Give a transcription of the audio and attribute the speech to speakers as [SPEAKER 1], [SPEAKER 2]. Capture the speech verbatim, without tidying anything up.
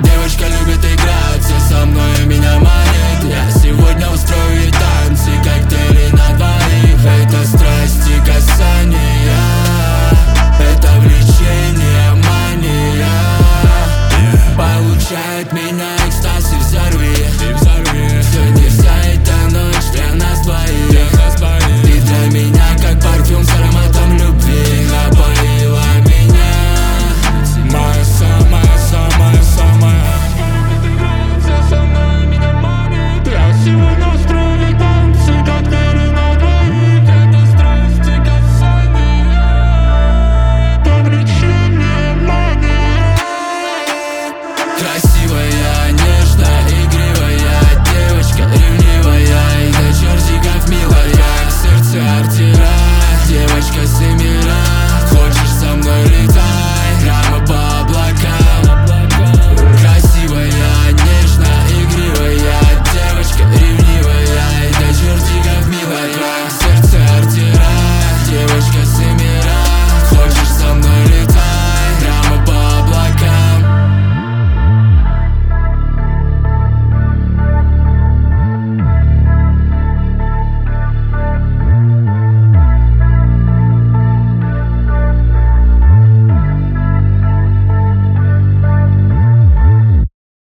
[SPEAKER 1] Девочка любит играться со мной и меня манит. Я сегодня устрою ей танцы, коктейли на двоих. Это страсть и касания, это влечение, мания. Получает меня экстаз и взорви. Сегодня вся эта ночь для нас двоих. Ты для меня как парфюм с ароматом любви. Напоила меня, моя самая, самая, самая. Со мной меня манит. Я сегодня устрою танцы, коктейли на двоих. Это страсть и касания, это влечение, мания. Красивая, нежная, игривая девочка, ревнивая и до чертиков милая. К сердцу артера, девочка с Эмира.